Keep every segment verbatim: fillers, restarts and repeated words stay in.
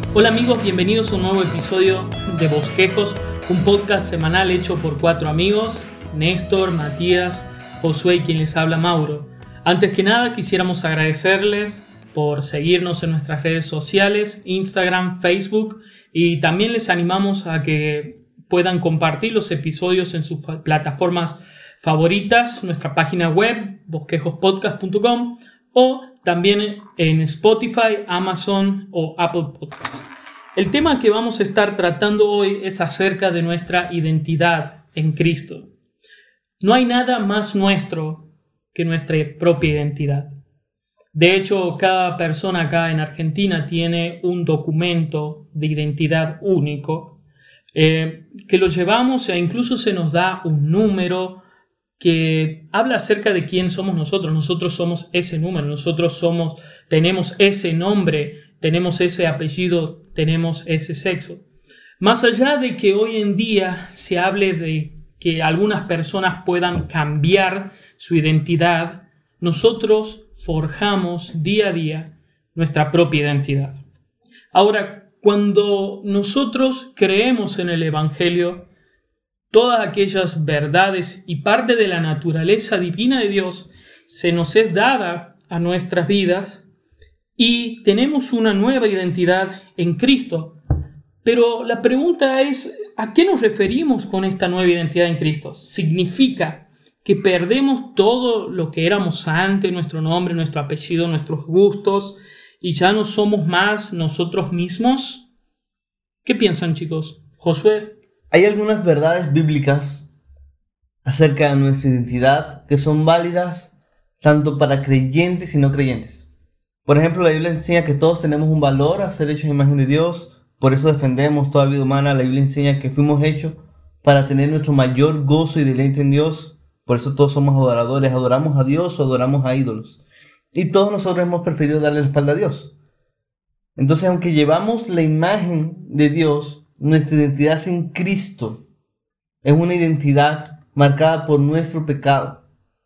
Hola amigos, bienvenidos a un nuevo episodio de Bosquejos, un podcast semanal hecho por cuatro amigos, Néstor, Matías, Josué y quien les habla, Mauro. Antes que nada quisiéramos agradecerles por seguirnos en nuestras redes sociales, Instagram, Facebook, y también les animamos a que puedan compartir los episodios en sus plataformas favoritas, nuestra página web, bosquejos podcast punto com, o también en Spotify, Amazon o Apple Podcasts. El tema que vamos a estar tratando hoy es acerca de nuestra identidad en Cristo. No hay nada más nuestro que nuestra propia identidad. De hecho, cada persona acá en Argentina tiene un documento de identidad único eh, que lo llevamos e incluso se nos da un número que habla acerca de quién somos nosotros. Nosotros somos ese número, nosotros somos, tenemos ese nombre, tenemos ese apellido, tenemos ese sexo. Más allá de que hoy en día se hable de que algunas personas puedan cambiar su identidad, nosotros forjamos día a día nuestra propia identidad. Ahora, cuando nosotros creemos en el Evangelio, todas aquellas verdades y parte de la naturaleza divina de Dios se nos es dada a nuestras vidas y tenemos una nueva identidad en Cristo. Pero la pregunta es, ¿a qué nos referimos con esta nueva identidad en Cristo? ¿Significa que perdemos todo lo que éramos antes, nuestro nombre, nuestro apellido, nuestros gustos, y ya no somos más nosotros mismos? ¿Qué piensan, chicos? Josué. Hay algunas verdades bíblicas acerca de nuestra identidad que son válidas tanto para creyentes y no creyentes. Por ejemplo, la Biblia enseña que todos tenemos un valor a ser hechos en imagen de Dios, por eso defendemos toda vida humana. La Biblia enseña que fuimos hechos para tener nuestro mayor gozo y deleite en Dios, por eso todos somos adoradores, adoramos a Dios o adoramos a ídolos. Y todos nosotros hemos preferido darle la espalda a Dios. Entonces, aunque llevamos la imagen de Dios, nuestra identidad es en Cristo. Es una identidad marcada por nuestro pecado.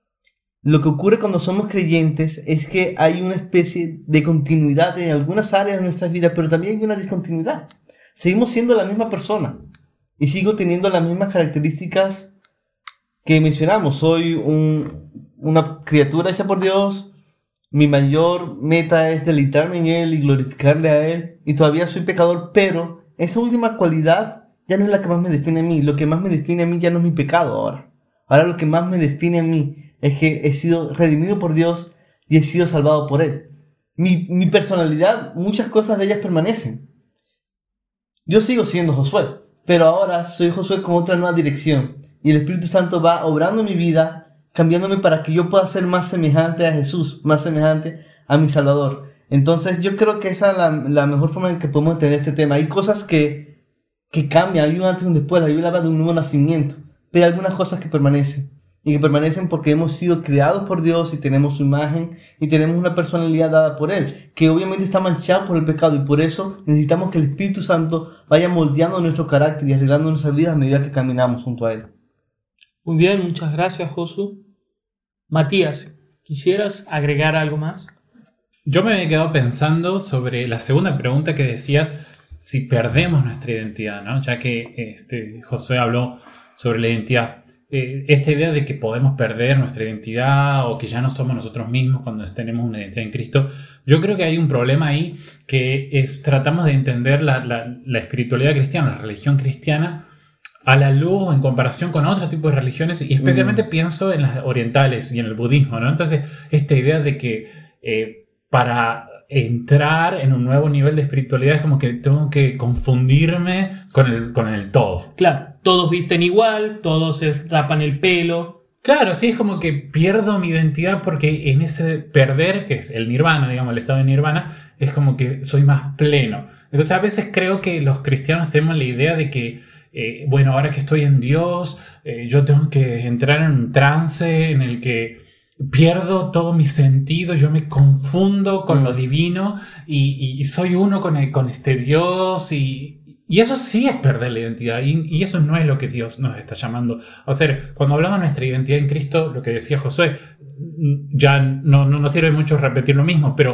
Lo que ocurre cuando somos creyentes es que hay una especie de continuidad en algunas áreas de nuestras vidas, pero también hay una discontinuidad. Seguimos siendo la misma persona y sigo teniendo las mismas características que mencionamos. Soy un, una criatura hecha por Dios. Mi mayor meta es deleitarme en Él y glorificarle a Él. Y todavía soy pecador, pero esa última cualidad ya no es la que más me define a mí. Lo que más me define a mí ya no es mi pecado ahora. Ahora lo que más me define a mí es que he sido redimido por Dios y he sido salvado por Él. Mi, mi personalidad, muchas cosas de ellas permanecen. Yo sigo siendo Josué, pero ahora soy Josué con otra nueva dirección. Y el Espíritu Santo va obrando en mi vida, cambiándome para que yo pueda ser más semejante a Jesús, más semejante a mi Salvador. Entonces yo creo que esa es la, la mejor forma en que podemos entender este tema. Hay cosas que, que cambian, hay un antes y un después. La Biblia habla de un nuevo nacimiento, pero hay algunas cosas que permanecen. Y que permanecen porque hemos sido creados por Dios y tenemos su imagen y tenemos una personalidad dada por Él, que obviamente está manchada por el pecado, y por eso necesitamos que el Espíritu Santo vaya moldeando nuestro carácter y arreglando nuestras vidas a medida que caminamos junto a Él. Muy bien, muchas gracias, Josu. Matías, ¿quisieras agregar algo más? Yo me he quedado pensando sobre la segunda pregunta que decías, si perdemos nuestra identidad, ¿no? Ya que este, Josué habló sobre la identidad. Eh, esta idea de que podemos perder nuestra identidad o que ya no somos nosotros mismos cuando tenemos una identidad en Cristo, yo creo que hay un problema ahí que es tratamos de entender la, la, la espiritualidad cristiana, la religión cristiana, a la luz en comparación con otros tipos de religiones, y especialmente mm. pienso en las orientales y en el budismo, ¿no? Entonces, esta idea de que eh, para entrar en un nuevo nivel de espiritualidad es como que tengo que confundirme con el, con el todo. Claro, todos visten igual, todos se rapan el pelo. Claro, sí, es como que pierdo mi identidad porque en ese perder, que es el nirvana, digamos, el estado de nirvana, es como que soy más pleno. Entonces, a veces creo que los cristianos tenemos la idea de que Eh, bueno, ahora que estoy en Dios, eh, yo tengo que entrar en un trance en el que pierdo todo mi sentido, yo me confundo con lo divino y, y soy uno con, el, con este Dios, y, y eso sí es perder la identidad, y, y eso no es lo que Dios nos está llamando. O sea, cuando hablamos de nuestra identidad en Cristo, lo que decía Josué, ya no, no, no sirve mucho repetir lo mismo, pero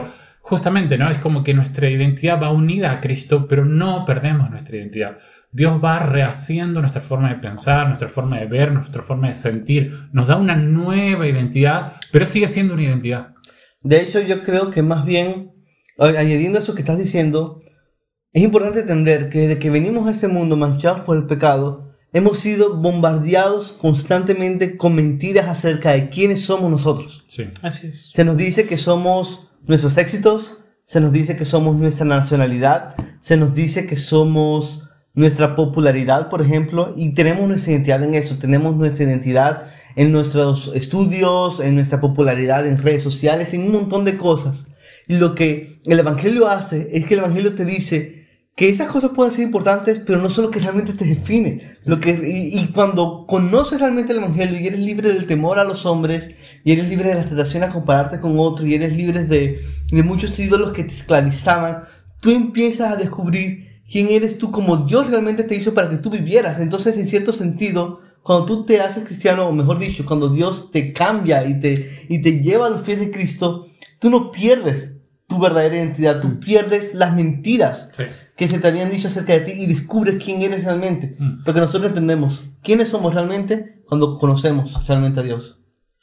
justamente, ¿no? Es como que nuestra identidad va unida a Cristo, pero no perdemos nuestra identidad. Dios va rehaciendo nuestra forma de pensar, nuestra forma de ver, nuestra forma de sentir. Nos da una nueva identidad, pero sigue siendo una identidad. De hecho, yo creo que más bien, añadiendo eso que estás diciendo, es importante entender que desde que venimos a este mundo manchados por el pecado, hemos sido bombardeados constantemente con mentiras acerca de quiénes somos nosotros. Sí. Así es. Se nos dice que somos nuestros éxitos, se nos dice que somos nuestra nacionalidad, se nos dice que somos nuestra popularidad, por ejemplo, y tenemos nuestra identidad en eso, tenemos nuestra identidad en nuestros estudios, en nuestra popularidad en redes sociales, en un montón de cosas. Y lo que el Evangelio hace es que el Evangelio te dice que esas cosas pueden ser importantes, pero no son lo que realmente te define. Lo que, y, y cuando conoces realmente el Evangelio y eres libre del temor a los hombres, y eres libre de la tentación a compararte con otro, y eres libre de, de muchos ídolos que te esclavizaban, tú empiezas a descubrir quién eres tú como Dios realmente te hizo para que tú vivieras. Entonces, en cierto sentido, cuando tú te haces cristiano, o mejor dicho, cuando Dios te cambia y te, y te lleva a los pies de Cristo, tú no pierdes tu verdadera identidad, tú pierdes las mentiras Sí. que se te habían dicho acerca de ti y descubres quién eres realmente. Mm. Porque nosotros entendemos quiénes somos realmente cuando conocemos realmente a Dios.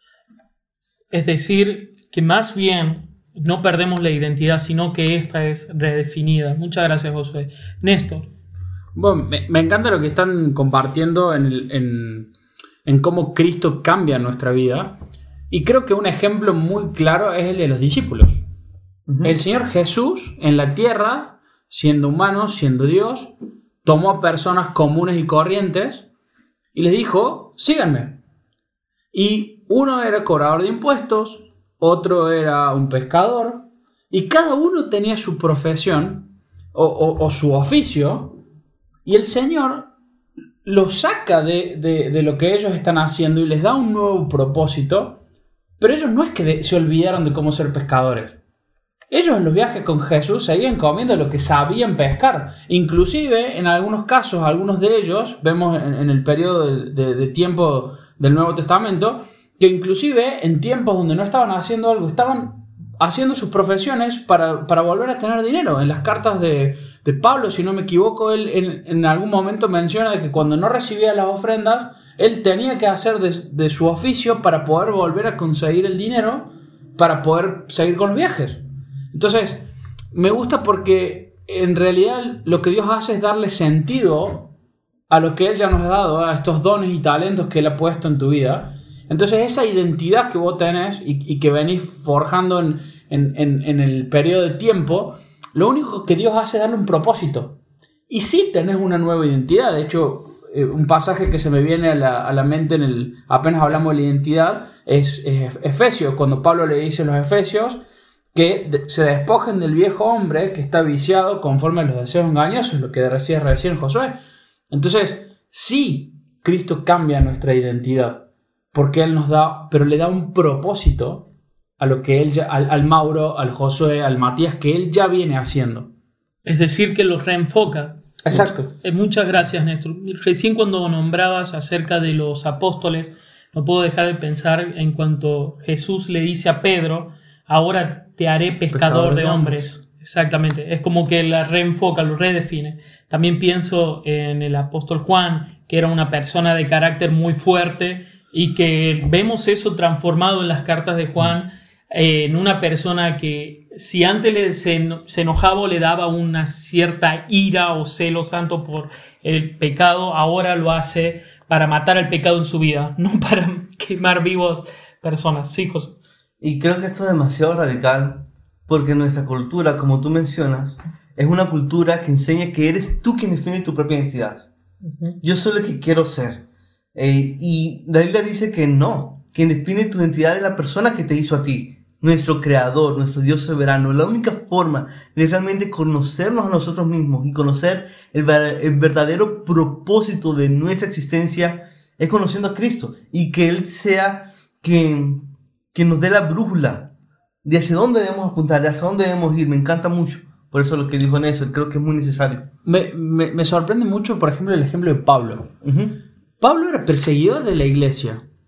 Es decir, que más bien no perdemos la identidad, sino que esta es redefinida. Muchas gracias, Josué. Néstor. Bueno, me, me encanta lo que están compartiendo en, el, en, en cómo Cristo cambia nuestra vida. Y creo que un ejemplo muy claro es el de los discípulos. Uh-huh. El Señor Jesús en la tierra, siendo humano, siendo Dios, tomó a personas comunes y corrientes y les dijo, síganme. Y uno era cobrador de impuestos, otro era un pescador, y cada uno tenía su profesión o, o, o su oficio, y el Señor los saca de, de, de lo que ellos están haciendo y les da un nuevo propósito, pero ellos no es que de, se olvidaron de cómo ser pescadores. Ellos en los viajes con Jesús seguían comiendo lo que sabían pescar. Inclusive, en algunos casos, algunos de ellos, vemos en, en el periodo de, de, de tiempo del Nuevo Testamento, que inclusive en tiempos donde no estaban haciendo algo, estaban haciendo sus profesiones para, para volver a tener dinero. En las cartas de, de Pablo, si no me equivoco, él en, en algún momento menciona de que cuando no recibía las ofrendas, él tenía que hacer de, de su oficio para poder volver a conseguir el dinero para poder seguir con los viajes. Entonces, me gusta porque en realidad lo que Dios hace es darle sentido a lo que Él ya nos ha dado, a estos dones y talentos que Él ha puesto en tu vida. Entonces, esa identidad que vos tenés y, y que venís forjando en, en, en, en el periodo de tiempo, lo único que Dios hace es darle un propósito. Y sí tenés una nueva identidad. De hecho, eh, un pasaje que se me viene a la, a la mente en el, apenas hablamos de la identidad es, es Efesios, cuando Pablo le dice a los Efesios que se despojen del viejo hombre que está viciado conforme a los deseos engañosos, lo que decía recién Josué. Entonces, sí, Cristo cambia nuestra identidad, porque Él nos da, pero le da un propósito a lo que Él ya, al, al Mauro, al Josué, al Matías, que Él ya viene haciendo. Es decir, que los reenfoca. Exacto. Eh, muchas gracias, Néstor. Recién cuando nombrabas acerca de los apóstoles, no puedo dejar de pensar en cuanto Jesús le dice a Pedro, ahora te haré pescador, pescador de, de hombres. hombres. Exactamente. Es como que la reenfoca, lo redefine. También pienso en el apóstol Juan, que era una persona de carácter muy fuerte y que vemos eso transformado en las cartas de Juan, eh, en una persona que si antes le, se, se enojaba o le daba una cierta ira o celo santo por el pecado, ahora lo hace para matar al pecado en su vida, no para quemar vivos personas. Sí, José. Y creo que esto es demasiado radical, porque nuestra cultura, como tú mencionas, es una cultura que enseña que eres tú quien define tu propia identidad. Uh-huh. Yo soy lo que quiero ser. Eh, y la Biblia dice que no. Quien define tu identidad es la persona que te hizo a ti, nuestro creador, nuestro Dios soberano. La única forma de realmente conocernos a nosotros mismos y conocer el, el verdadero propósito de nuestra existencia es conociendo a Cristo y que Él sea quien... que nos dé la brújula de hacia dónde debemos apuntar, de hacia dónde debemos ir. Me encanta mucho. Por eso lo que dijo Néstor, creo que es muy necesario. Me, me, me sorprende mucho, por ejemplo, el ejemplo de Pablo. Uh-huh. Pablo era perseguidor de la iglesia.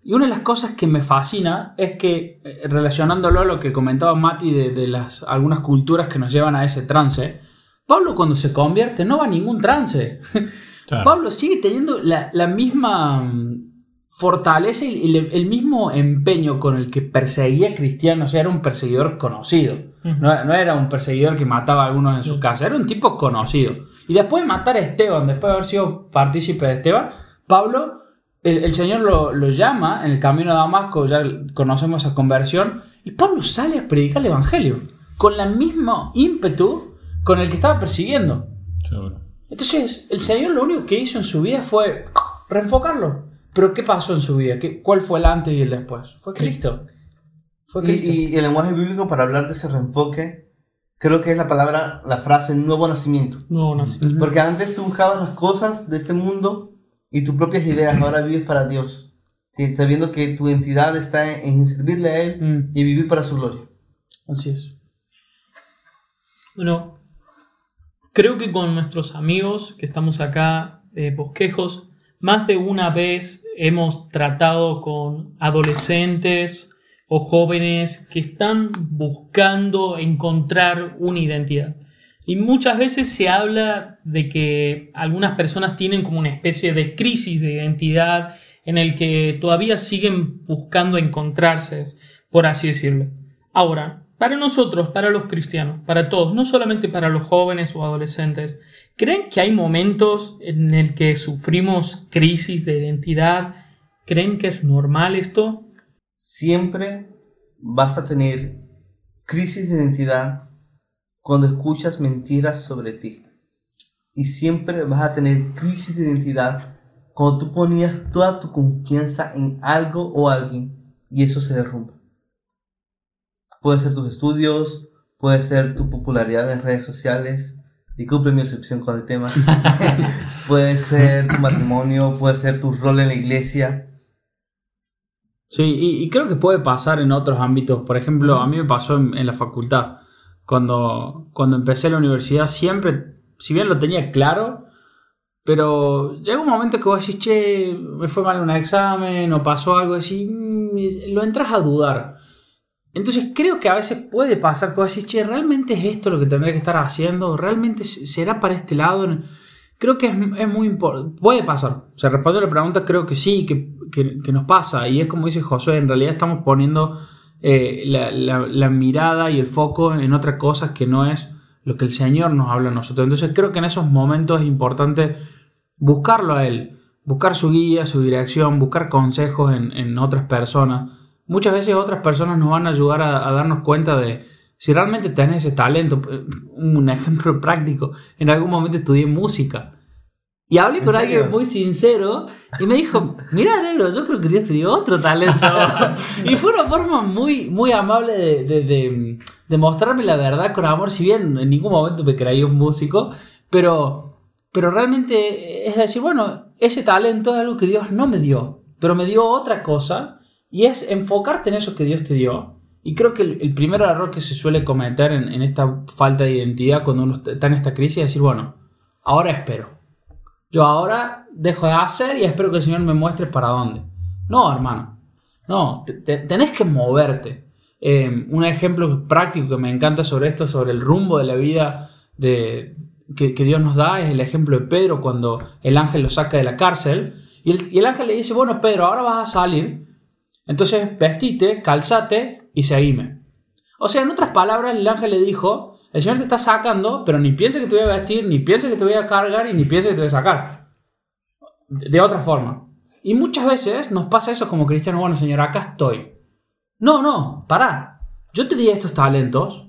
Y una de las cosas que me fascina es que, eh, relacionándolo a lo que comentaba Mati de, de las, algunas culturas que nos llevan a ese trance, Pablo cuando se convierte no va a ningún trance. Claro. Pablo sigue teniendo la, la misma fortaleza y el, el mismo empeño con el que perseguía cristianos. O sea, era un perseguidor conocido. Uh-huh. No, no era un perseguidor que mataba a algunos en su uh-huh. casa. Era un tipo conocido. Y después de matar a Esteban, después de haber sido partícipe de Esteban, Pablo... El, el Señor lo, lo llama en el camino a Damasco, ya conocemos esa conversión, y Pablo sale a predicar el Evangelio con el mismo ímpetu con el que estaba persiguiendo. Seguro. Entonces, el Señor lo único que hizo en su vida fue reenfocarlo. Pero ¿qué pasó en su vida? ¿Qué, ¿Cuál fue el antes y el después? Fue Cristo. Fue Cristo. Y, y el lenguaje bíblico para hablar de ese reenfoque, creo que es la palabra, la frase nuevo nacimiento. Nuevo nacimiento. Porque antes tú buscabas las cosas de este mundo y tus propias ideas, ahora vives para Dios, ¿sí? Sabiendo que tu identidad está en, en servirle a Él mm. y vivir para su gloria. Así es. Bueno, creo que con nuestros amigos que estamos acá, eh, Bosquejos, más de una vez hemos tratado con adolescentes o jóvenes que están buscando encontrar una identidad. Y muchas veces se habla de que algunas personas tienen como una especie de crisis de identidad en el que todavía siguen buscando encontrarse, por así decirlo. Ahora, para nosotros, para los cristianos, para todos, no solamente para los jóvenes o adolescentes, ¿creen que hay momentos en el que sufrimos crisis de identidad? ¿Creen que es normal esto? Siempre vas a tener crisis de identidad cuando escuchas mentiras sobre ti. Y siempre vas a tener crisis de identidad cuando tú ponías toda tu confianza en algo o alguien y eso se derrumba. Puede ser tus estudios, puede ser tu popularidad en redes sociales. Disculpe mi excepción con el tema. Puede ser tu matrimonio, puede ser tu rol en la iglesia. Sí, y, y creo que puede pasar en otros ámbitos. Por ejemplo, a mí me pasó en, en la facultad. Cuando, cuando empecé la universidad siempre, si bien lo tenía claro, pero llega un momento que vos decís, che, me fue mal un examen o pasó algo así, lo entras a dudar. Entonces creo que a veces puede pasar que vos decís, che, ¿realmente es esto lo que tendré que estar haciendo? ¿Realmente será para este lado? Creo que es, es muy importante, puede pasar. O sea, respondiendo a la pregunta, creo que sí, que, que, que nos pasa. Y es como dice Josué, en realidad estamos poniendo... Eh, la, la, la mirada y el foco en otras cosas que no es lo que el Señor nos habla a nosotros. Entonces creo que en esos momentos es importante buscarlo a Él, buscar su guía, su dirección, buscar consejos en, en otras personas. Muchas veces otras personas nos van a ayudar a, a darnos cuenta de si realmente tenés ese talento. Un ejemplo práctico, en algún momento estudié música y hablé con alguien muy sincero y me dijo, mira, negro, yo creo que Dios te dio otro talento. Y fue una forma muy, muy amable de, de, de, de mostrarme la verdad con amor, si bien en ningún momento me creí un músico, pero, pero realmente es decir, bueno, ese talento es algo que Dios no me dio, pero me dio otra cosa, y es enfocarte en eso que Dios te dio. Y creo que el, el primer error que se suele cometer en, en esta falta de identidad cuando uno está en esta crisis es decir, bueno, ahora espero. Yo ahora dejo de hacer y espero que el Señor me muestre para dónde. No, hermano. No, te, te, tenés que moverte. Eh, un ejemplo práctico que me encanta sobre esto, sobre el rumbo de la vida de, que, que Dios nos da, es el ejemplo de Pedro cuando el ángel lo saca de la cárcel. Y el, y el ángel le dice, bueno, Pedro, ahora vas a salir. Entonces vestite, calzate y seguime. O sea, en otras palabras, el ángel le dijo... El Señor te está sacando, pero ni piensa que te voy a vestir, ni piensa que te voy a cargar y ni piensa que te voy a sacar. De, de otra forma. Y muchas veces nos pasa eso como cristianos. Bueno, Señor, acá estoy. No, no, pará. Yo te di estos talentos.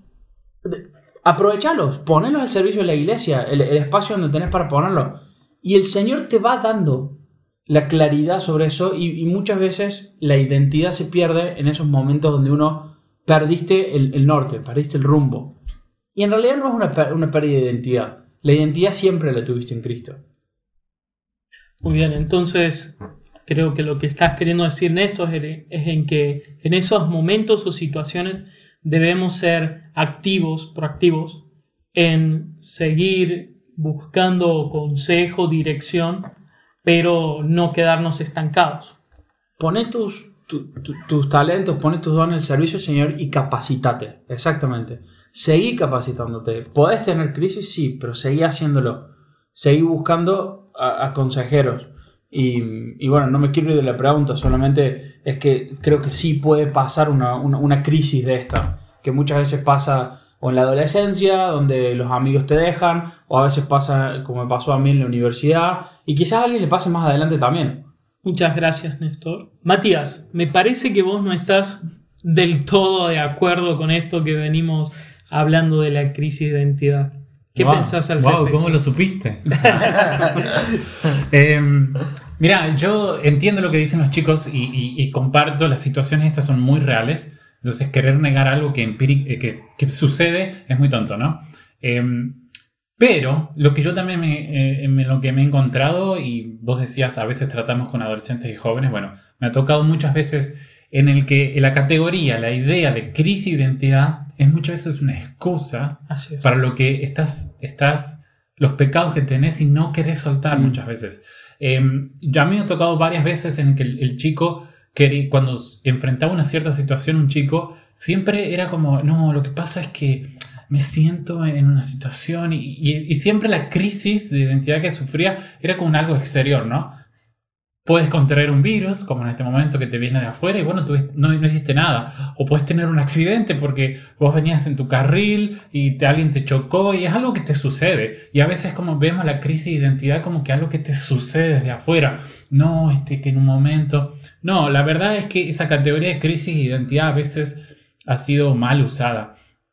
Aprovechalos, ponelos al servicio de la iglesia, el, el espacio donde tenés para ponerlos. Y el Señor te va dando la claridad sobre eso. Y, y muchas veces la identidad se pierde en esos momentos donde uno perdiste el, el norte, perdiste el rumbo. Y en realidad no es una, una pérdida de identidad. La identidad siempre la tuviste en Cristo. Muy bien, entonces creo que lo que estás queriendo decir, Néstor, es en que en esos momentos o situaciones debemos ser activos, proactivos, en seguir buscando consejo, dirección, pero no quedarnos estancados. poné tus, tu, tu, tus talentos, poné tus dones al servicio del Señor y capacitate. Exactamente. Seguí capacitándote. ¿Podés tener crisis? Sí, pero seguí haciéndolo. Seguí buscando a, a consejeros. Y, y bueno, no me quiero ir de la pregunta, solamente es que creo que sí puede pasar una, una, una crisis de esta, que muchas veces pasa o en la adolescencia, donde los amigos te dejan, o a veces pasa, como me pasó a mí en la universidad, y quizás a alguien le pase más adelante también. Muchas gracias, Néstor. Matías, me parece que vos no estás del todo de acuerdo con esto que venimos hablando de la crisis de identidad. ¿Qué wow, pensás al wow, respecto? ¿Cómo lo supiste? eh, mira, yo entiendo lo que dicen los chicos y, y, y comparto, las situaciones estas son muy reales. Entonces querer negar algo que, empíric, que, que sucede es muy tonto, ¿no? Eh, pero lo que yo también me, eh, me, lo que me he encontrado, y vos decías, a veces tratamos con adolescentes y jóvenes, bueno, me ha tocado muchas veces en el que la categoría, la idea de crisis de identidad es muchas veces una excusa para lo que estás, estás, los pecados que tenés y no querés soltar mm. muchas veces. Eh, ya a mí me ha tocado varias veces en que el, el chico, que cuando enfrentaba una cierta situación, un chico, siempre era como, no, lo que pasa es que me siento en una situación y, y, y siempre la crisis de identidad que sufría era como un algo exterior, ¿no? Puedes contraer un virus, como en este momento que te viene de afuera, y bueno, tú no, no hiciste nada. O puedes tener un accidente porque vos venías en tu carril y te, alguien te chocó, y es algo que te sucede. Y a veces como vemos la crisis de identidad como que algo que te sucede desde afuera. No, este, que en un momento... No, la verdad es que esa categoría de crisis de identidad a veces ha sido mal usada.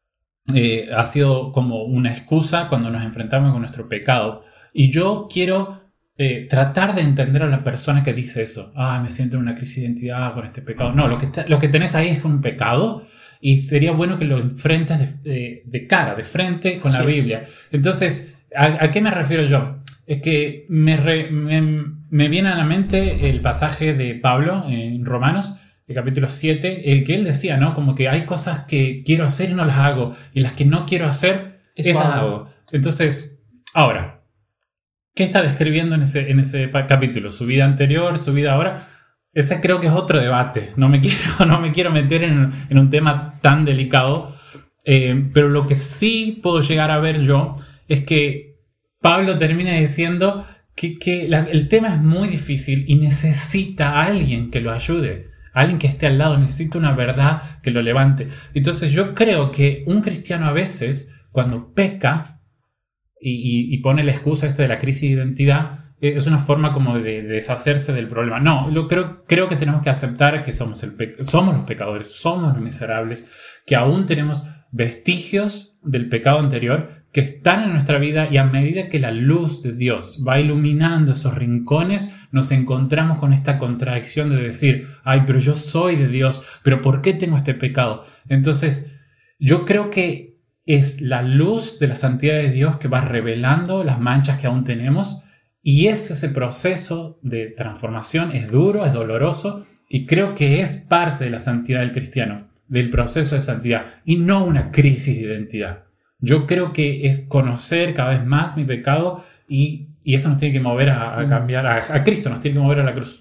Eh, ha sido como una excusa cuando nos enfrentamos con nuestro pecado. Y yo quiero... Eh, tratar de entender a la persona que dice eso. Ah, me siento en una crisis de identidad con este pecado. No, lo que, te, lo que tenés ahí es un pecado y sería bueno que lo enfrentes de, de, de cara, de frente con sí, la Biblia. Entonces, ¿a, ¿a qué me refiero yo? Es que me, re, me, me viene a la mente el pasaje de Pablo en Romanos, el capítulo siete, el que él decía, ¿no? Como que hay cosas que quiero hacer y no las hago, y las que no quiero hacer, eso esas hago. hago. Entonces, ahora... ¿qué está describiendo en ese, en ese capítulo? ¿Su vida anterior? ¿Su vida ahora? Ese creo que es otro debate. No me quiero, no me quiero meter en, en un tema tan delicado. Eh, pero lo que sí puedo llegar a ver yo es que Pablo termina diciendo que, que la, el tema es muy difícil y necesita a alguien que lo ayude. A alguien que esté al lado. Necesita una verdad que lo levante. Entonces yo creo que un cristiano a veces, cuando peca... Y, y, y pone la excusa esta de la crisis de identidad, es una forma como de, de deshacerse del problema. No, lo creo, creo que tenemos que aceptar que somos, el pe- somos los pecadores, somos los miserables, que aún tenemos vestigios del pecado anterior que están en nuestra vida, y a medida que la luz de Dios va iluminando esos rincones, nos encontramos con esta contradicción de decir, ay, pero yo soy de Dios, pero ¿por qué tengo este pecado? Entonces, yo creo que es la luz de la santidad de Dios que va revelando las manchas que aún tenemos, y es ese proceso de transformación, es duro, es doloroso, y creo que es parte de la santidad del cristiano, del proceso de santidad, y no una crisis de identidad. Yo creo que es conocer cada vez más mi pecado, y, y eso nos tiene que mover a, a cambiar, a, a Cristo nos tiene que mover a la cruz.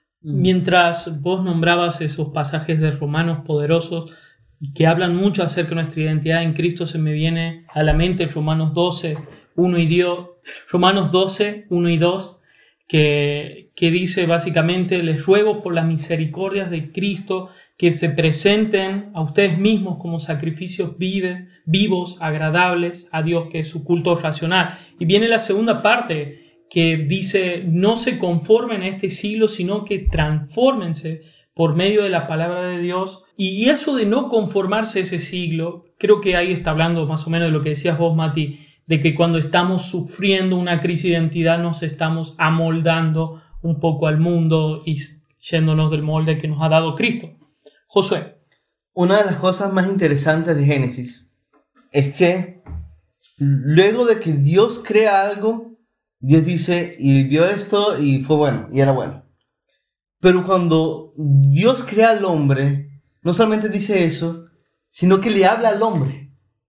Mientras vos nombrabas esos pasajes de Romanos poderosos, que hablan mucho acerca de nuestra identidad en Cristo, se me viene a la mente Romanos doce, uno y dos, Romanos doce, uno y dos, que, que dice básicamente, les ruego por las misericordias de Cristo que se presenten a ustedes mismos como sacrificios vive, vivos, agradables a Dios, que es su culto racional. Y viene la segunda parte que dice, no se conformen a este siglo, sino que transfórmense por medio de la palabra de Dios. Y eso de no conformarse a ese siglo, creo que ahí está hablando más o menos de lo que decías vos, Mati, de que cuando estamos sufriendo una crisis de identidad nos estamos amoldando un poco al mundo y yéndonos del molde que nos ha dado Cristo. Josué. Una de las cosas más interesantes de Génesis es que luego de que Dios crea algo, Dios dice, y vio esto y fue bueno, y era bueno. Pero cuando Dios crea al hombre, no solamente dice eso, sino que le habla al hombre.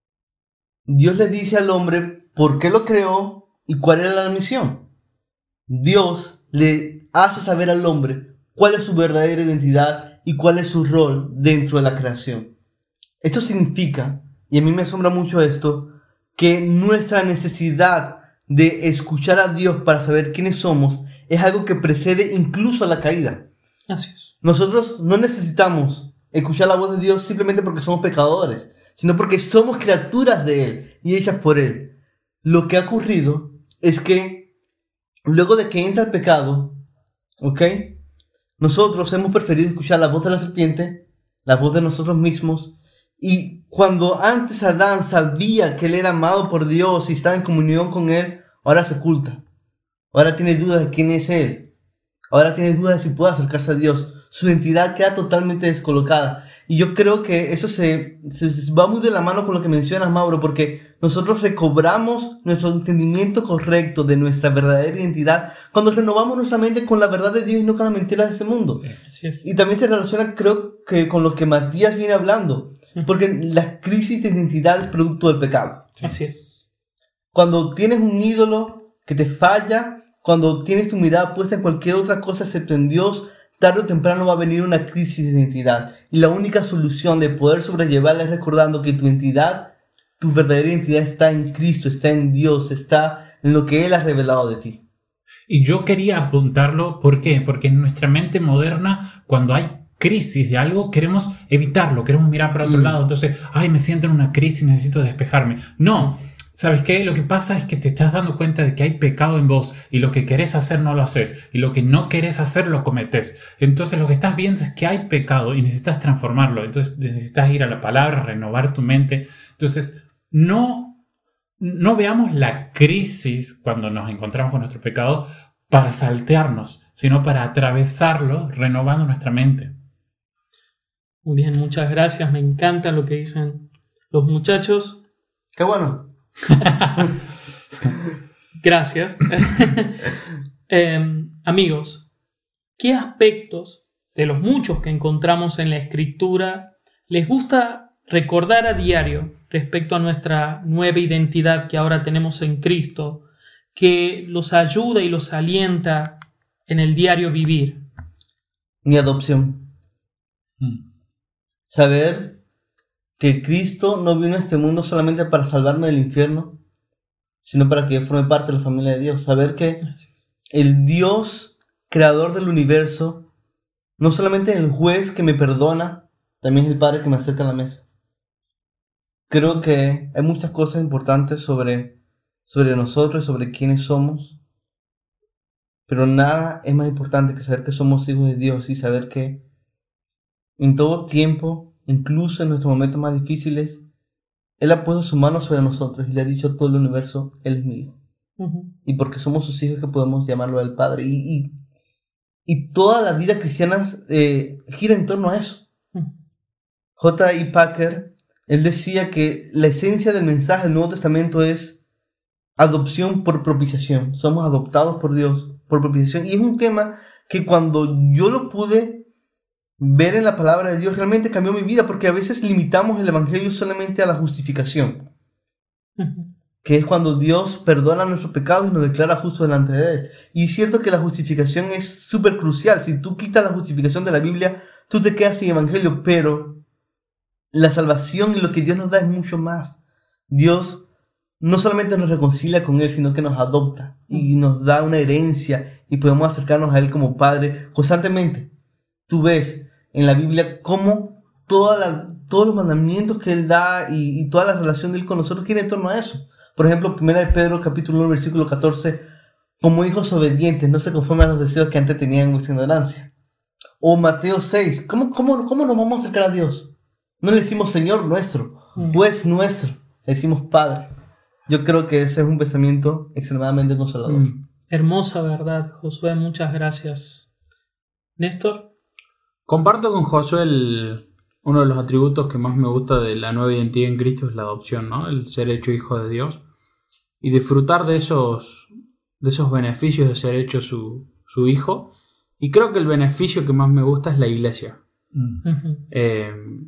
Dios le dice al hombre por qué lo creó y cuál era la misión. Dios le hace saber al hombre cuál es su verdadera identidad y cuál es su rol dentro de la creación. Esto significa, y a mí me asombra mucho esto, que nuestra necesidad de escuchar a Dios para saber quiénes somos es algo que precede incluso a la caída. Así es. Nosotros no necesitamos escuchar la voz de Dios simplemente porque somos pecadores, sino porque somos criaturas de Él y hechas por Él. Lo que ha ocurrido es que luego de que entra el pecado, ¿ok?, nosotros hemos preferido escuchar la voz de la serpiente, la voz de nosotros mismos, y cuando antes Adán sabía que él era amado por Dios y estaba en comunión con Él, ahora se oculta. Ahora tiene dudas de quién es Él. Ahora tiene dudas de si puede acercarse a Dios. Su identidad queda totalmente descolocada. Y yo creo que eso se, se, se va muy de la mano con lo que mencionas, Mauro, porque nosotros recobramos nuestro entendimiento correcto de nuestra verdadera identidad cuando renovamos nuestra mente con la verdad de Dios y no con las mentiras de este mundo. Sí, así es. Y también se relaciona, creo que, con lo que Matías viene hablando, porque la crisis de identidad es producto del pecado. Sí. Así es. Cuando tienes un ídolo que te falla, cuando tienes tu mirada puesta en cualquier otra cosa excepto en Dios, tarde o temprano va a venir una crisis de identidad. Y la única solución de poder sobrellevarla es recordando que tu identidad, tu verdadera identidad está en Cristo, está en Dios, está en lo que Él ha revelado de ti. Y yo quería apuntarlo, ¿por qué? Porque en nuestra mente moderna, cuando hay crisis de algo, queremos evitarlo, queremos mirar para otro mm. lado. Entonces, ay, me siento en una crisis, necesito despejarme. No, ¿sabes qué? Lo que pasa es que te estás dando cuenta de que hay pecado en vos y lo que querés hacer no lo haces y lo que no querés hacer lo cometés. Entonces lo que estás viendo es que hay pecado y necesitas transformarlo. Entonces necesitas ir a la palabra, renovar tu mente. Entonces no, no veamos la crisis cuando nos encontramos con nuestro pecado para saltearnos, sino para atravesarlo renovando nuestra mente. Muy bien, muchas gracias. Me encanta lo que dicen los muchachos. ¡Qué bueno! Gracias. eh, amigos, ¿qué aspectos de los muchos que encontramos en la Escritura les gusta recordar a diario respecto a nuestra nueva identidad que ahora tenemos en Cristo, que los ayuda y los alienta en el diario vivir? Mi adopción. Mm. Saber que Cristo no vino a este mundo solamente para salvarme del infierno, sino para que yo forme parte de la familia de Dios. Saber que el Dios creador del universo no solamente es el juez que me perdona, también es el Padre que me acerca a la mesa. Creo que hay muchas cosas importantes sobre, sobre nosotros y sobre quiénes somos, pero nada es más importante que saber que somos hijos de Dios y saber que en todo tiempo, incluso en nuestros momentos más difíciles, Él ha puesto su mano sobre nosotros y le ha dicho a todo el universo, Él es mi hijo. Uh-huh. Y porque somos sus hijos que podemos llamarlo el Padre. Y, y, y toda la vida cristiana eh, gira en torno a eso. Uh-huh. J I Packer, él decía que la esencia del mensaje del Nuevo Testamento es adopción por propiciación. Somos adoptados por Dios por propiciación. Y es un tema que cuando yo lo pude ver en la palabra de Dios realmente cambió mi vida, porque a veces limitamos el evangelio solamente a la justificación, uh-huh. que es cuando Dios perdona nuestros pecados y nos declara justos delante de Él. Y es cierto que la justificación es súper crucial. Si tú quitas la justificación de la Biblia, tú te quedas sin evangelio, pero la salvación y lo que Dios nos da es mucho más. Dios no solamente nos reconcilia con Él, sino que nos adopta y nos da una herencia y podemos acercarnos a Él como Padre constantemente. Tú ves en la Biblia cómo toda la, todos los mandamientos que Él da y, y toda la relación de Él con nosotros gira en torno a eso. Por ejemplo, primera de Pedro, capítulo uno, versículo catorce, como hijos obedientes, no se conformen a los deseos que antes tenían en vuestra ignorancia. O Mateo seis, ¿cómo, cómo, cómo nos vamos a acercar a Dios? No le decimos Señor nuestro, juez nuestro, le decimos Padre. Yo creo que ese es un pensamiento extremadamente consolador. Mm. Hermosa verdad, Josué, muchas gracias. Néstor. Comparto con Josué el, uno de los atributos que más me gusta de la nueva identidad en Cristo es la adopción, ¿no? El ser hecho hijo de Dios y disfrutar de esos, de esos beneficios de ser hecho su, su hijo. Y creo que el beneficio que más me gusta es la iglesia. Uh-huh. Eh,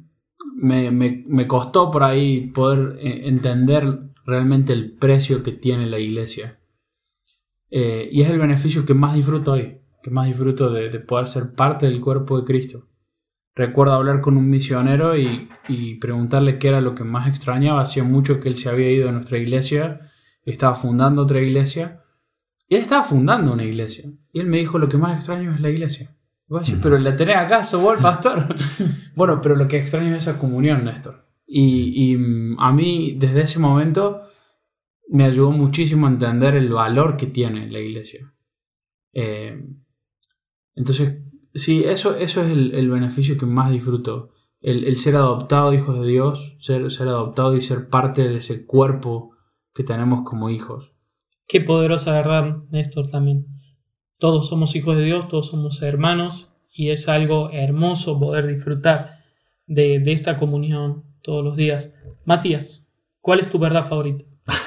me, me, me costó por ahí poder entender realmente el precio que tiene la iglesia. Eh, y es el beneficio que más disfruto hoy. que más disfruto de, de poder ser parte del cuerpo de Cristo. Recuerdo hablar con un misionero y, y preguntarle qué era lo que más extrañaba. Hacía mucho que él se había ido de nuestra iglesia, estaba fundando otra iglesia. Y él estaba fundando una iglesia. Y él me dijo, lo que más extraño es la iglesia. Y voy a decir, pero ¿la tenés acaso vos, el pastor? Bueno, pero lo que extraño es esa comunión, Néstor. Y, y a mí, desde ese momento, me ayudó muchísimo a entender el valor que tiene la iglesia. Eh, entonces, sí, eso, eso es el, el beneficio que más disfruto. El, el ser adoptado, hijos de Dios, ser, ser adoptado y ser parte de ese cuerpo que tenemos como hijos. Qué poderosa verdad, Néstor, también. Todos somos hijos de Dios, todos somos hermanos, y es algo hermoso poder disfrutar de, de esta comunión todos los días. Matías, ¿cuál es tu verdad favorita?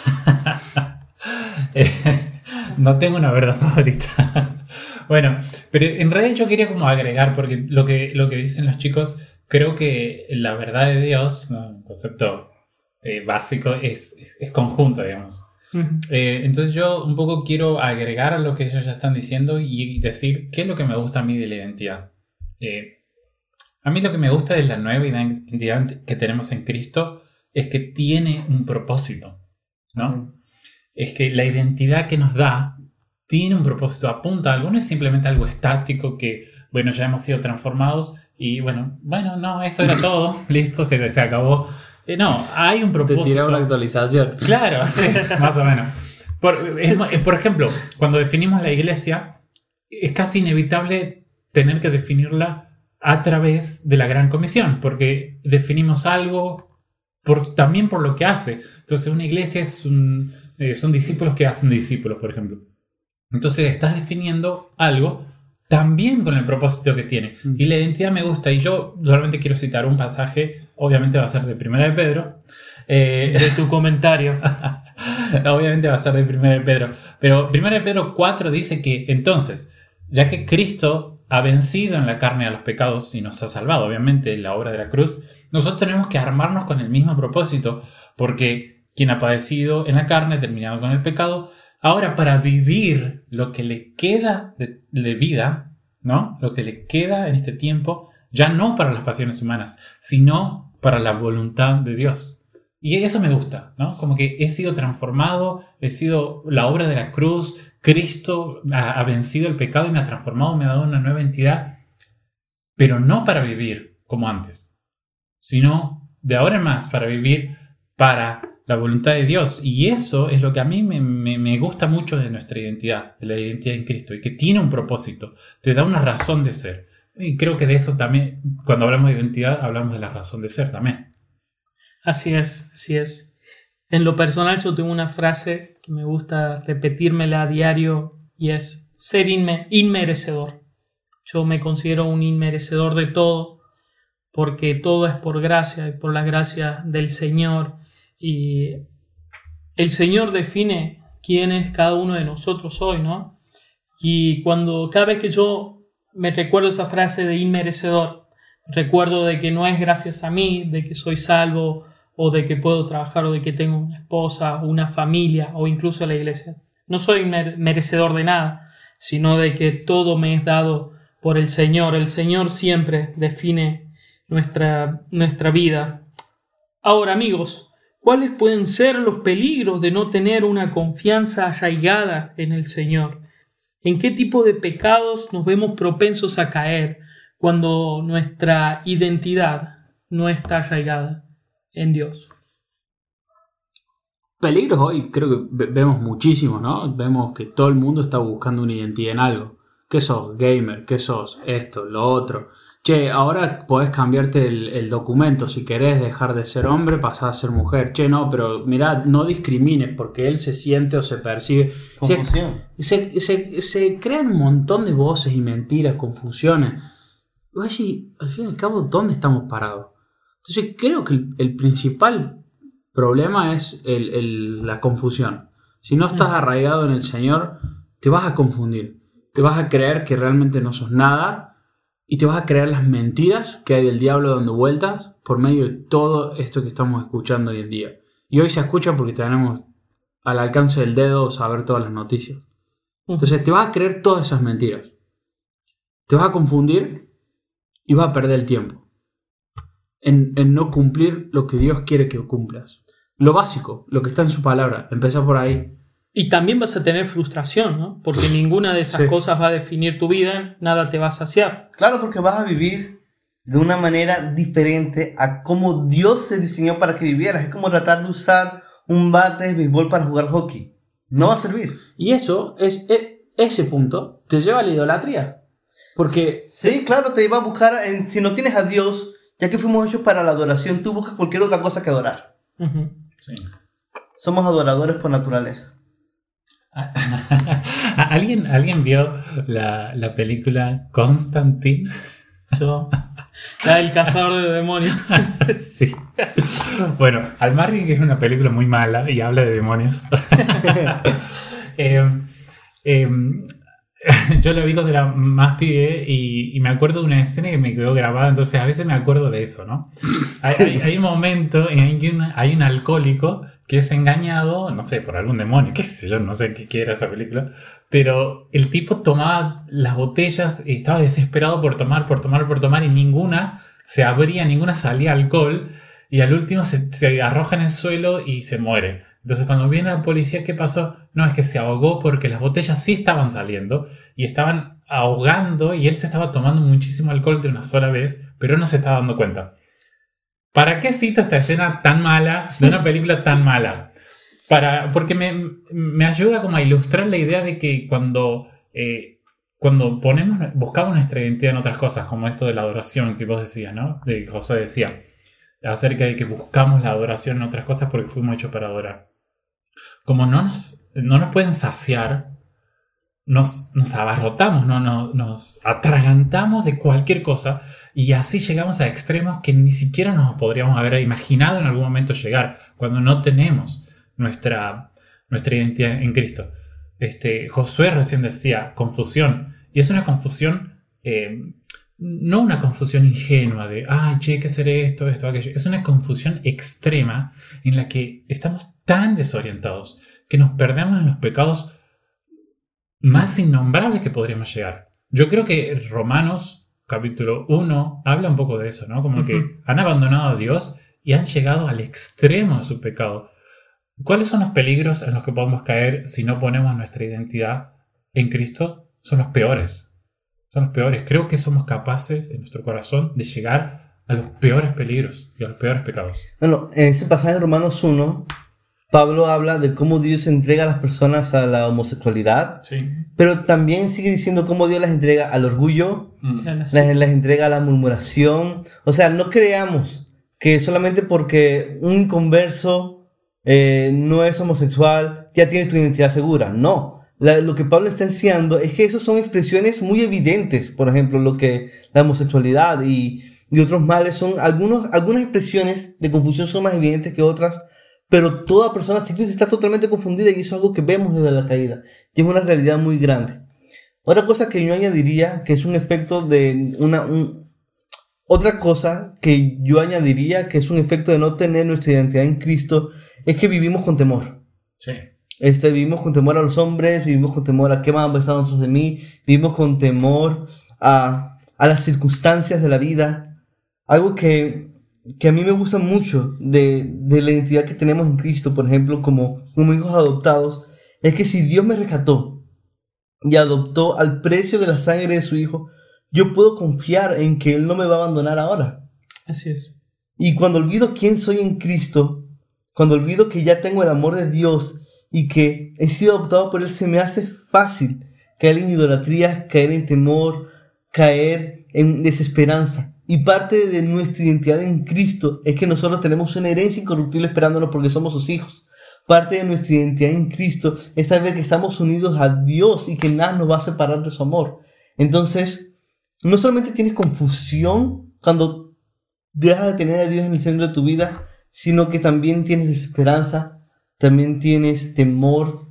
eh, no tengo una verdad favorita. Bueno, pero en realidad yo quería como agregar, porque lo que, lo que dicen los chicos, creo que la verdad de Dios, ¿no? Un concepto eh, básico, es, es, es conjunto, digamos. Uh-huh. Eh, entonces yo un poco quiero agregar a lo que ellos ya están diciendo y decir qué es lo que me gusta a mí de la identidad. Eh, a mí lo que me gusta de la nueva identidad que tenemos en Cristo es que tiene un propósito, ¿no? Uh-huh. Es que la identidad que nos da tiene un propósito, apunta a algo, no es simplemente algo estático que, bueno, ya hemos sido transformados y bueno, bueno, no, eso era todo, listo, se, se acabó. Eh, no, hay un propósito. Te tira una actualización. Claro, sí, más o menos. Por, es, por ejemplo, cuando definimos la iglesia, es casi inevitable tener que definirla a través de la Gran Comisión, porque definimos algo por, también por lo que hace. Entonces, una iglesia es un, eh, son discípulos que hacen discípulos, por ejemplo. Entonces, estás definiendo algo también con el propósito que tiene. Y la identidad me gusta. Y yo solamente quiero citar un pasaje, obviamente va a ser de Primera de Pedro. Eh, de tu comentario. Obviamente va a ser de Primera de Pedro. Pero Primera de Pedro cuatro dice que entonces, ya que Cristo ha vencido en la carne a los pecados y nos ha salvado, obviamente, en la obra de la cruz, nosotros tenemos que armarnos con el mismo propósito, porque quien ha padecido en la carne, terminado con el pecado, ahora para vivir lo que le queda de, de vida, ¿no? Lo que le queda en este tiempo, ya no para las pasiones humanas, sino para la voluntad de Dios. Y eso me gusta, ¿no? Como que he sido transformado, he sido la obra de la cruz, Cristo ha, ha vencido el pecado y me ha transformado, me ha dado una nueva entidad, pero no para vivir como antes, sino de ahora en más para vivir para la voluntad de Dios. Y eso es lo que a mí me, me, me gusta mucho de nuestra identidad, de la identidad en Cristo, y que tiene un propósito, te da una razón de ser. Y creo que de eso también, cuando hablamos de identidad, hablamos de la razón de ser también. Así es, así es. En lo personal yo tengo una frase que me gusta repetírmela a diario y es ser inme- inmerecedor. Yo me considero un inmerecedor de todo porque todo es por gracia y por la gracia del Señor. Y el Señor define quién es cada uno de nosotros hoy, ¿no? Y cuando cada vez que yo me recuerdo esa frase de inmerecedor, recuerdo de que no es gracias a mí, de que soy salvo, o de que puedo trabajar, o de que tengo una esposa, una familia, o incluso la iglesia. No soy merecedor de nada, sino de que todo me es dado por el Señor. El Señor siempre define nuestra, nuestra vida. Ahora, amigos, ¿cuáles pueden ser los peligros de no tener una confianza arraigada en el Señor? ¿En qué tipo de pecados nos vemos propensos a caer cuando nuestra identidad no está arraigada en Dios? Peligros hoy creo que vemos muchísimos, ¿no? Vemos que todo el mundo está buscando una identidad en algo. ¿Qué sos? Gamer. ¿Qué sos? Esto, lo otro. Che, ahora podés cambiarte el, el documento. Si querés dejar de ser hombre, pasás a ser mujer. Che, no, pero mirá, no discrimines porque él se siente o se percibe. Confusión. Se, se, se crean un montón de voces y mentiras, confusiones. Y vos decís, al fin y al cabo, ¿dónde estamos parados? Entonces creo que el, el principal problema es el, el, la confusión. Si no estás arraigado en el Señor, te vas a confundir. Te vas a creer que realmente no sos nada y te vas a creer las mentiras que hay del diablo dando vueltas por medio de todo esto que estamos escuchando hoy en día. Y hoy se escucha porque tenemos al alcance del dedo saber todas las noticias. Entonces te vas a creer todas esas mentiras. te vas a confundir y vas a perder el tiempo en, en no cumplir lo que Dios quiere que cumplas. Lo básico, lo que está en su palabra, empieza por ahí. Y también vas a tener frustración, ¿no? Porque ninguna de esas Sí. cosas va a definir tu vida, nada te va a saciar. Claro, porque vas a vivir de una manera diferente a cómo Dios se diseñó para que vivieras. Es como tratar de usar un bate de béisbol para jugar hockey. No va a servir. Y eso, es, es ese punto, te lleva a la idolatría. Porque Sí, claro, te va a buscar, en- si no tienes a Dios, ya que fuimos hechos para la adoración, tú buscas cualquier otra cosa que adorar. Ujú. Sí. Somos adoradores por naturaleza. ¿Alguien, ¿Alguien vio la, la película Constantine? Yo, la del cazador de demonios. Sí. Bueno, al margen que es una película muy mala y habla de demonios. eh, eh, yo lo vi cuando era más pibe y, y me acuerdo de una escena que me quedó grabada, entonces a veces me acuerdo de eso, ¿no? Hay, hay, hay un momento en que un, hay un alcohólico que es engañado, no sé, por algún demonio, qué sé yo, no sé qué, qué era esa película, pero el tipo tomaba las botellas y estaba desesperado por tomar, por tomar, por tomar, y ninguna se abría, ninguna salía alcohol, y al último se, se arroja en el suelo y se muere. Entonces cuando viene la policía, ¿qué pasó? No, es que se ahogó porque las botellas sí estaban saliendo y estaban ahogando y él se estaba tomando muchísimo alcohol de una sola vez, pero no se estaba dando cuenta. ¿Para qué cito esta escena tan mala de una película tan mala? Para, porque me, me ayuda como a ilustrar la idea de que cuando, eh, cuando ponemos, buscamos nuestra identidad en otras cosas, como esto de la adoración que vos decías, ¿no? De que Josué decía, acerca de que buscamos la adoración en otras cosas porque fuimos hechos para adorar. Como no nos, no nos pueden saciar, nos, nos abarrotamos, ¿no? nos, nos atragantamos de cualquier cosa y así llegamos a extremos que ni siquiera nos podríamos haber imaginado en algún momento llegar cuando no tenemos nuestra, nuestra identidad en Cristo. Este, Josué recién decía confusión, y es una confusión, eh, no una confusión ingenua de, ay, che, ¿qué será esto, esto, aquello? Es una confusión extrema en la que estamos tan desorientados que nos perdemos en los pecados más innombrables que podríamos llegar. Yo creo que Romanos capítulo uno habla un poco de eso, ¿no? Como uh-huh. que han abandonado a Dios y han llegado al extremo de su pecado. ¿Cuáles son los peligros en los que podemos caer si no ponemos nuestra identidad en Cristo? Son los peores. Son los peores. Creo que somos capaces en nuestro corazón de llegar a los peores peligros y a los peores pecados. Bueno, en ese pasaje de Romanos uno, Pablo habla de cómo Dios entrega a las personas a la homosexualidad, sí. pero también sigue diciendo cómo Dios las entrega al orgullo, mm. las, las entrega a la murmuración. O sea, no creamos que solamente porque un converso eh, no es homosexual ya tiene tu identidad segura. No, la, lo que Pablo está enseñando es que esas son expresiones muy evidentes. Por ejemplo, lo que la homosexualidad y, y otros males son algunos, algunas expresiones de confusión son más evidentes que otras. Pero toda persona sin Cristo está totalmente confundida y eso es algo que vemos desde la caída. Y es una realidad muy grande. Otra cosa que yo añadiría, que es un efecto de una... Un, otra cosa que yo añadiría, que es un efecto de no tener nuestra identidad en Cristo, es que vivimos con temor. Sí. Este, vivimos con temor a los hombres, vivimos con temor a qué van a pensar nosotros de mí, vivimos con temor a, a las circunstancias de la vida. Algo que... que a mí me gusta mucho de, de la identidad que tenemos en Cristo, por ejemplo, como, como hijos adoptados, es que si Dios me rescató y adoptó al precio de la sangre de su Hijo, yo puedo confiar en que Él no me va a abandonar ahora. Así es. Y cuando olvido quién soy en Cristo, cuando olvido que ya tengo el amor de Dios y que he sido adoptado por Él, se me hace fácil caer en idolatría, caer en temor, caer en desesperanza. Y parte de nuestra identidad en Cristo es que nosotros tenemos una herencia incorruptible esperándonos porque somos sus hijos. Parte de nuestra identidad en Cristo es saber que estamos unidos a Dios y que nada nos va a separar de su amor. Entonces, no solamente tienes confusión cuando dejas de tener a Dios en el centro de tu vida, sino que también tienes desesperanza, también tienes temor.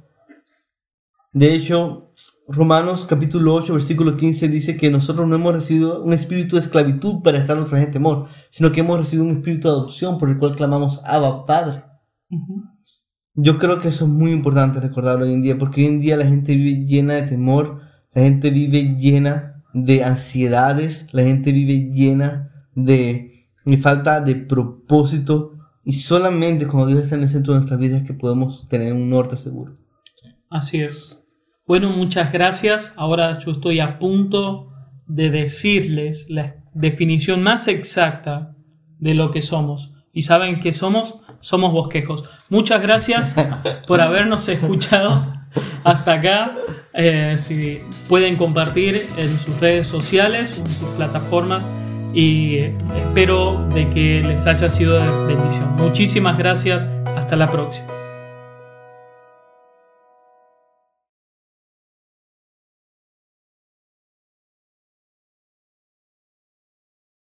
De hecho, Romanos capítulo ocho, versículo quince dice que nosotros no hemos recibido un espíritu de esclavitud para estar nuestra en temor, sino que hemos recibido un espíritu de adopción por el cual clamamos Abba, Padre. Uh-huh. Yo creo que eso es muy importante recordarlo hoy en día, porque hoy en día la gente vive llena de temor, la gente vive llena de ansiedades, la gente vive llena de, de falta de propósito, y solamente cuando Dios está en el centro de nuestras vidas es que podemos tener un norte seguro. Así es. Bueno, muchas gracias. Ahora yo estoy a punto de decirles la definición más exacta de lo que somos. ¿Y saben qué somos? Somos bosquejos. Muchas gracias por habernos escuchado hasta acá. Eh, si pueden compartir en sus redes sociales o en sus plataformas, y espero de que les haya sido de bendición. Muchísimas gracias. Hasta la próxima.